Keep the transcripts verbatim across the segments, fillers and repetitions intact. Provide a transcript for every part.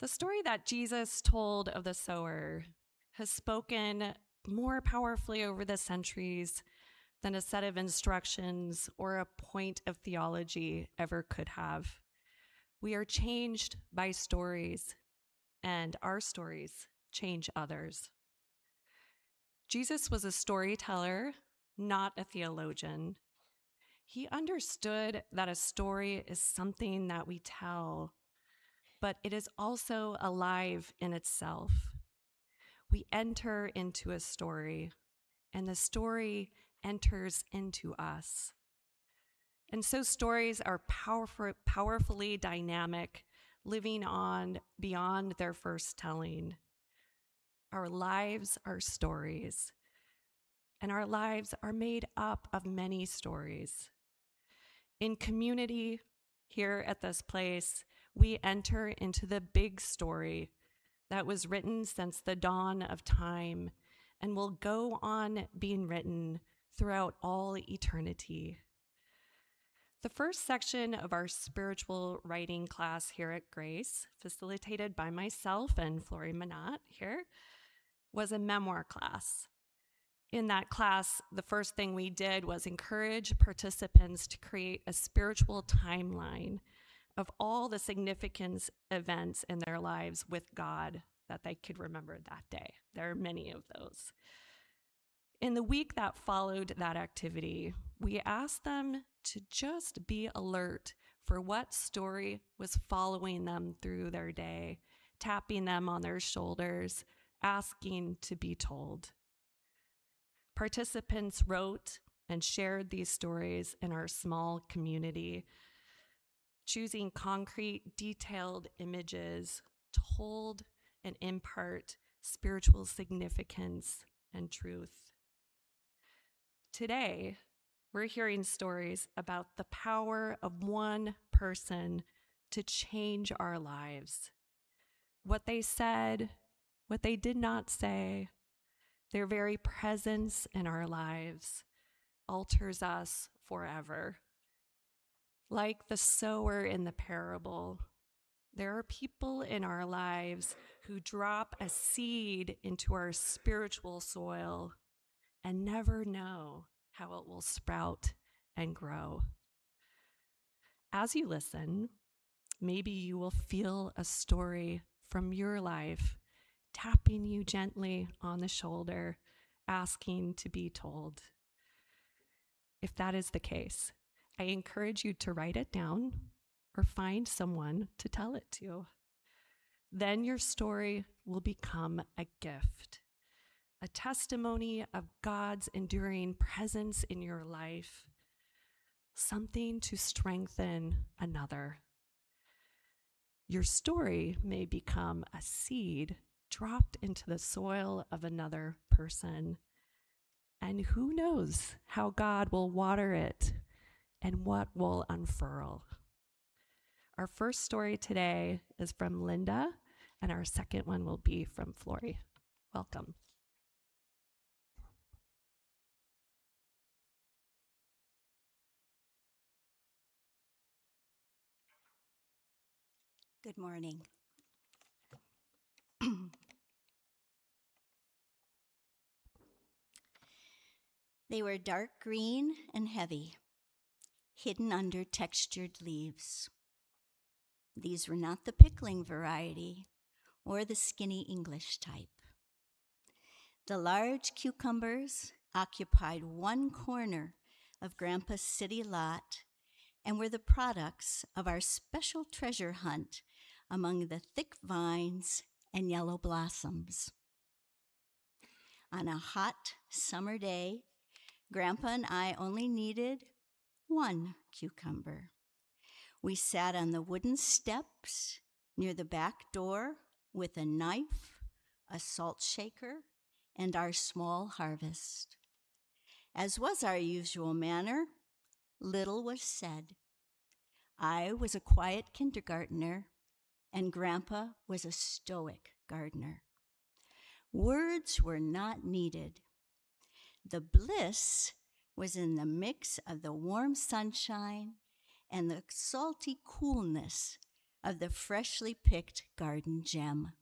The story that Jesus told of the sower has spoken more powerfully over the centuries than a set of instructions or a point of theology ever could have. We are changed by stories, and our stories change others. Jesus was a storyteller, not a theologian. He understood that a story is something that we tell, but it is also alive in itself. We enter into a story, and the story enters into us. And so stories are powerful, powerfully dynamic, living on beyond their first telling. Our lives are stories, and our lives are made up of many stories. In community, here at this place, we enter into the big story that was written since the dawn of time and will go on being written throughout all eternity. The first section of our spiritual writing class here at Grace, facilitated by myself and Flory Manat here, was a memoir class. In that class, the first thing we did was encourage participants to create a spiritual timeline of all the significant events in their lives with God that they could remember that day. There are many of those. In the week that followed that activity, we asked them to just be alert for what story was following them through their day, tapping them on their shoulders, asking to be told. Participants wrote and shared these stories in our small community, choosing concrete, detailed images to hold and impart spiritual significance and truth. Today, we're hearing stories about the power of one person to change our lives. What they said, what they did not say, their very presence in our lives alters us forever. Like the sower in the parable, there are people in our lives who drop a seed into our spiritual soil and never know how it will sprout and grow. As you listen, maybe you will feel a story from your life tapping you gently on the shoulder, asking to be told. If that is the case, I encourage you to write it down or find someone to tell it to. Then your story will become a gift, a testimony of God's enduring presence in your life, something to strengthen another. Your story may become a seed dropped into the soil of another person. And who knows how God will water it and what will unfurl. Our first story today is from Linda, and our second one will be from Flory. Welcome. Good morning. They were dark green and heavy, hidden under textured leaves. These were not the pickling variety or the skinny English type. The large cucumbers occupied one corner of Grandpa's city lot and were the products of our special treasure hunt among the thick vines and yellow blossoms. On a hot summer day, Grandpa and I only needed one cucumber. We sat on the wooden steps near the back door with a knife, a salt shaker, and our small harvest. As was our usual manner, little was said. I was a quiet kindergartner, and Grandpa was a stoic gardener. Words were not needed. The bliss was in the mix of the warm sunshine and the salty coolness of the freshly picked garden gem.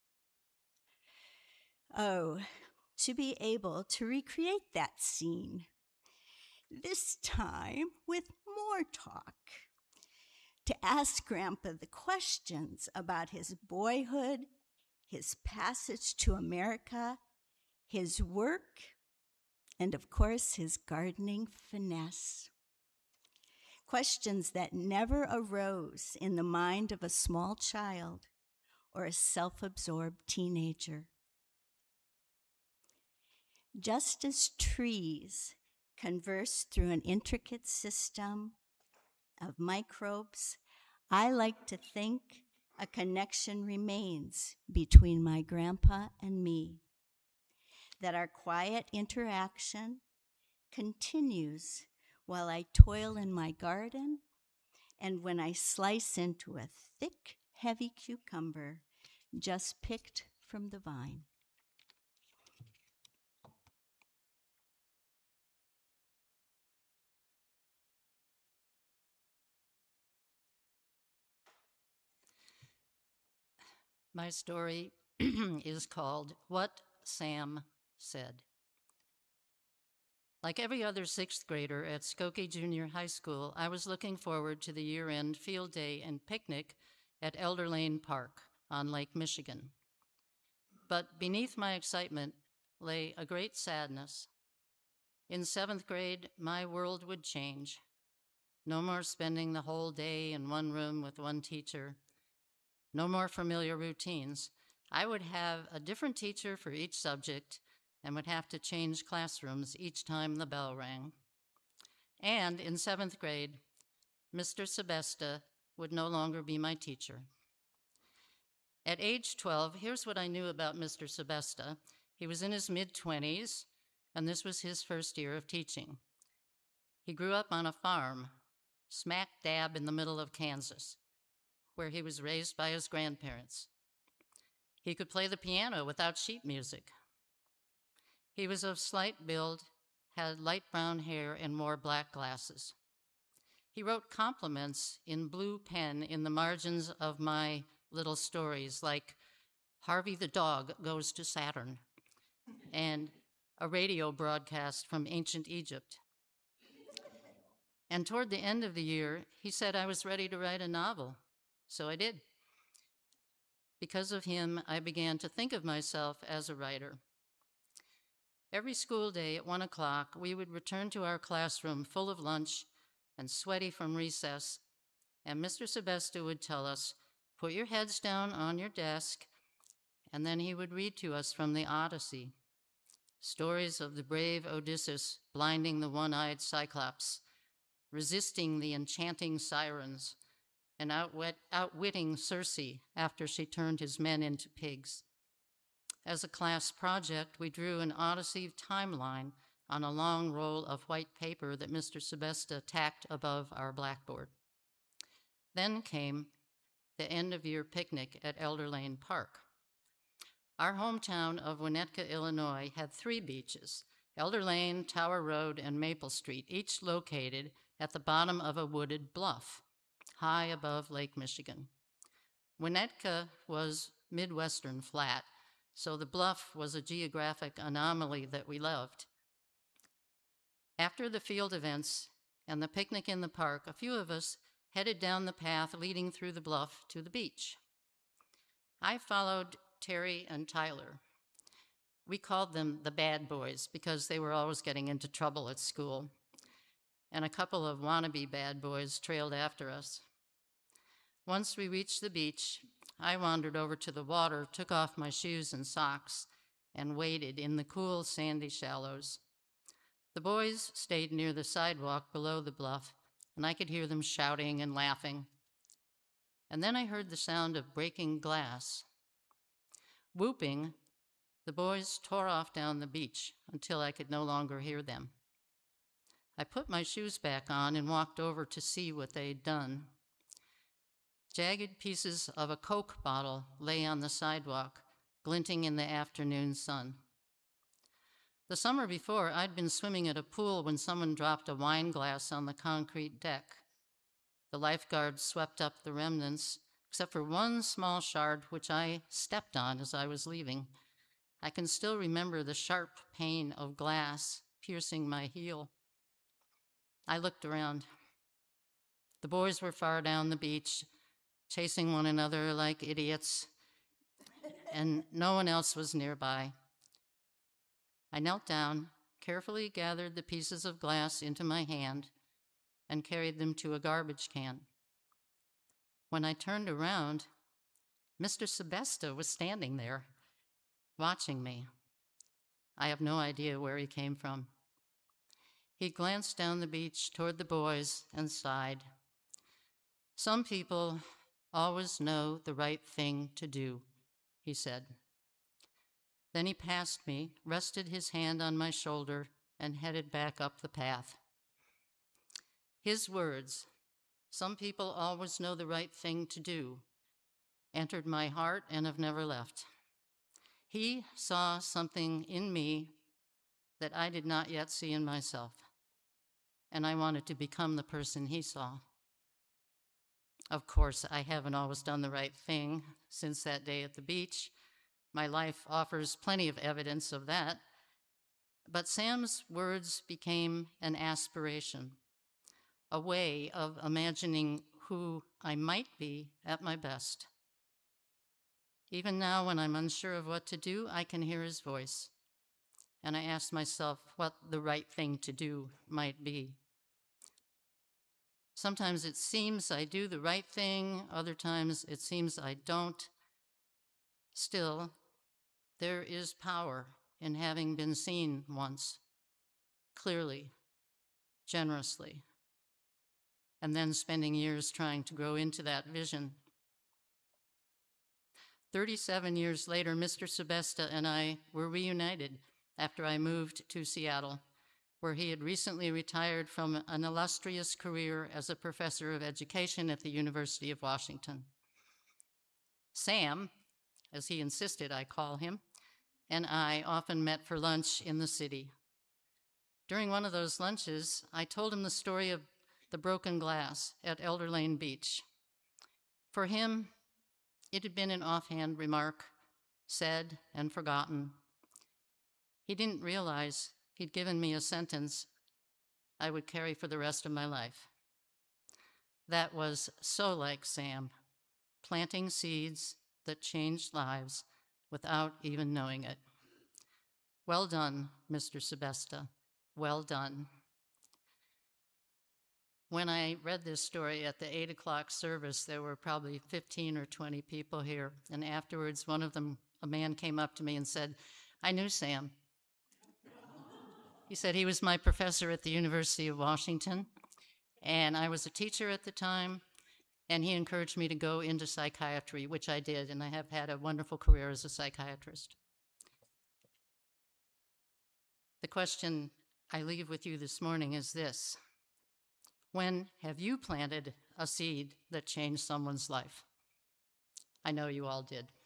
Oh, to be able to recreate that scene, this time with more talk. To ask Grandpa the questions about his boyhood, his passage to America, his work, and of course, his gardening finesse. Questions that never arose in the mind of a small child or a self-absorbed teenager. Just as trees converse through an intricate system of microbes, I like to think a connection remains between my grandpa and me, that our quiet interaction continues while I toil in my garden and when I slice into a thick, heavy cucumber just picked from the vine. My story is called What Sam Said. Like every other sixth grader at Skokie Junior High School, I was looking forward to the year-end field day and picnic at Elder Lane Park on Lake Michigan. But beneath my excitement lay a great sadness. In seventh grade, my world would change. No more spending the whole day in one room with one teacher. No more familiar routines. I would have a different teacher for each subject and would have to change classrooms each time the bell rang. And in seventh grade, Mister Sebesta would no longer be my teacher. At age twelve, here's what I knew about Mister Sebesta. He was in his mid-twenties, and this was his first year of teaching. He grew up on a farm, smack dab in the middle of Kansas, where he was raised by his grandparents. He could play the piano without sheet music. He was of slight build, had light brown hair, and wore black glasses. He wrote compliments in blue pen in the margins of my little stories, like Harvey the dog goes to Saturn, and a radio broadcast from ancient Egypt. And toward the end of the year, he said I was ready to write a novel, so I did. Because of him, I began to think of myself as a writer. Every school day at one o'clock, we would return to our classroom full of lunch and sweaty from recess, and Mister Sebesta would tell us, put your heads down on your desk, and then he would read to us from the Odyssey, stories of the brave Odysseus blinding the one-eyed Cyclops, resisting the enchanting sirens, and outwit, outwitting Circe after she turned his men into pigs. As a class project, we drew an Odyssey timeline on a long roll of white paper that Mister Sebesta tacked above our blackboard. Then came the end-of-year picnic at Elder Lane Park. Our hometown of Winnetka, Illinois, had three beaches, Elder Lane, Tower Road, and Maple Street, each located at the bottom of a wooded bluff, high above Lake Michigan. Winnetka was Midwestern flat, so the bluff was a geographic anomaly that we loved. After the field events and the picnic in the park, a few of us headed down the path leading through the bluff to the beach. I followed Terry and Tyler. We called them the bad boys because they were always getting into trouble at school, and a couple of wannabe bad boys trailed after us. Once we reached the beach, I wandered over to the water, took off my shoes and socks, and waded in the cool, sandy shallows. The boys stayed near the sidewalk below the bluff, and I could hear them shouting and laughing. And then I heard the sound of breaking glass. Whooping, the boys tore off down the beach until I could no longer hear them. I put my shoes back on and walked over to see what they'd done. Jagged pieces of a Coke bottle lay on the sidewalk, glinting in the afternoon sun. The summer before, I'd been swimming at a pool when someone dropped a wine glass on the concrete deck. The lifeguard swept up the remnants, except for one small shard which I stepped on as I was leaving. I can still remember the sharp pain of glass piercing my heel. I looked around. The boys were far down the beach, chasing one another like idiots, and no one else was nearby. I knelt down, carefully gathered the pieces of glass into my hand, and carried them to a garbage can. When I turned around, Mister Sebesta was standing there, watching me. I have no idea where he came from. He glanced down the beach toward the boys and sighed. "Some people always know the right thing to do," he said. Then he passed me, rested his hand on my shoulder, and headed back up the path. His words, "Some people always know the right thing to do," entered my heart and have never left. He saw something in me that I did not yet see in myself, and I wanted to become the person he saw. Of course, I haven't always done the right thing since that day at the beach. My life offers plenty of evidence of that. But Sam's words became an aspiration, a way of imagining who I might be at my best. Even now, when I'm unsure of what to do, I can hear his voice, and I ask myself what the right thing to do might be. Sometimes it seems I do the right thing, other times it seems I don't. Still, there is power in having been seen once, clearly, generously, and then spending years trying to grow into that vision. thirty-seven years later, Mister Sebesta and I were reunited after I moved to Seattle, where he had recently retired from an illustrious career as a professor of education at the University of Washington. Sam, as he insisted I call him, and I often met for lunch in the city. During one of those lunches, I told him the story of the broken glass at Elder Lane Beach. For him, it had been an offhand remark, said and forgotten. He didn't realize he'd given me a sentence I would carry for the rest of my life. That was so like Sam, planting seeds that changed lives without even knowing it. Well done, Mister Sebesta. Well done. When I read this story at the eight o'clock service, there were probably fifteen or twenty people here. And afterwards, one of them, a man came up to me and said, "I knew Sam." He said he was my professor at the University of Washington, and I was a teacher at the time, and he encouraged me to go into psychiatry, which I did, and I have had a wonderful career as a psychiatrist. The question I leave with you this morning is this: when have you planted a seed that changed someone's life? I know you all did.